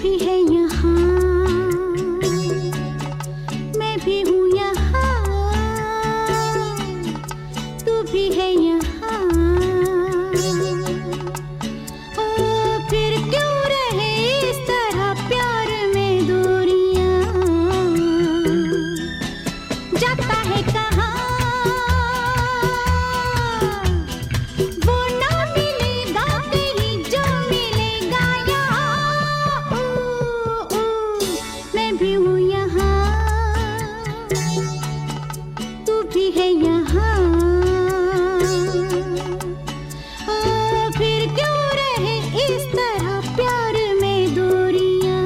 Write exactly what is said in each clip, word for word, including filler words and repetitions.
भी है यहाँ, मैं भी हूँ यहाँ, तू भी है यहाँ। ओ फिर क्यों रहे इस तरह प्यार में दूरियां, जाता है कहाँ वो ना मिलेगा कहीं जो मिलेगा यहाँ। ओ, ओ, मैं भी हूँ यहाँ, तू भी है यहाँ। ओ फिर क्यों रहे इस तरह प्यार में दूरियां,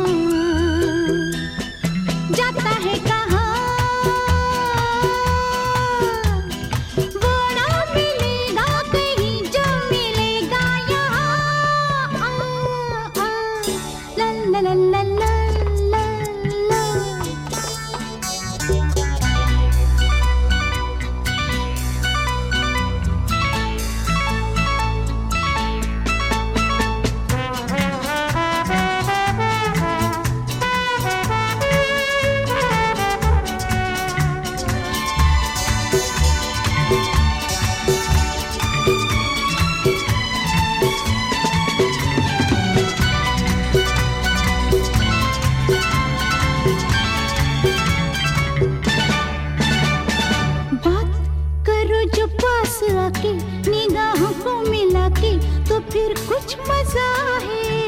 जाता है कहाँ वो ना मिलेगा कहीं जो मिलेगा यहाँ। आ, आ, ला ला ला ला ला ला ला। बात करो जो पास आके निगाहों को मिला के, तो फिर कुछ मजा है।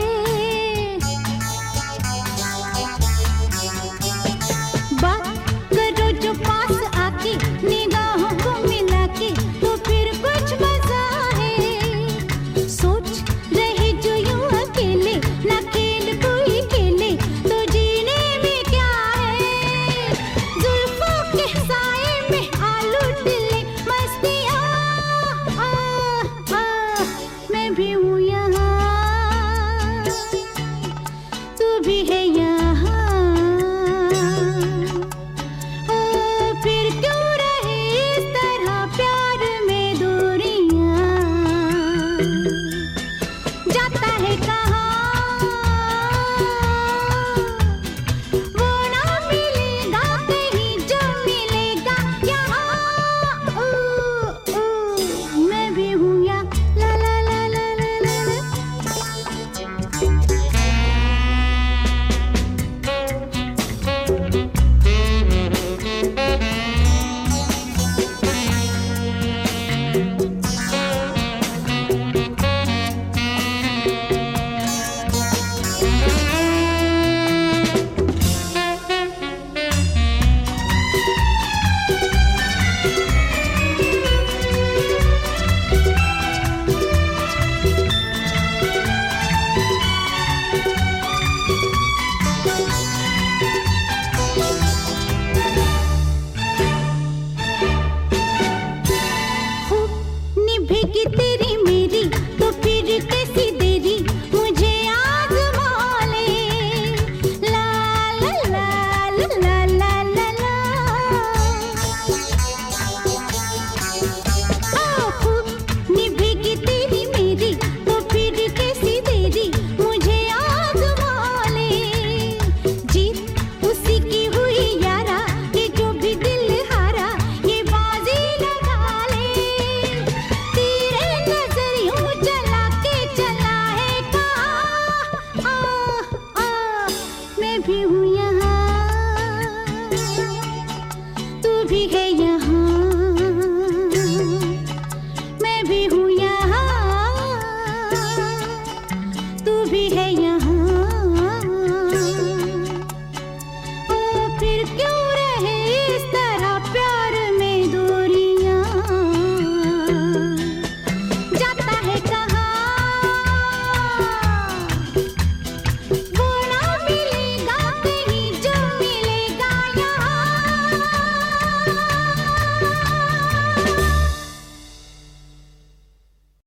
बात करो जो पास आके निगाहों को मिला के, तो फिर कुछ मजा है। सोच रहे जो यूं अकेले ना खेल कोई खेले, तो जीने में क्या है। जुल्फों के साए में आलू टिले मस्तियाँ, आ, आ, मैं भी हूँ यहाँ, तू भी है यहाँ। ओ फिर क्यों रहे इस तरह प्यार में दूरियां, जाता है कहाँ वो ना मिलेगा कहीं जो मिलेगा यहाँ। ओ, ओ, मैं भी हूँ यहाँ, ला ला ला ला ला ला ला।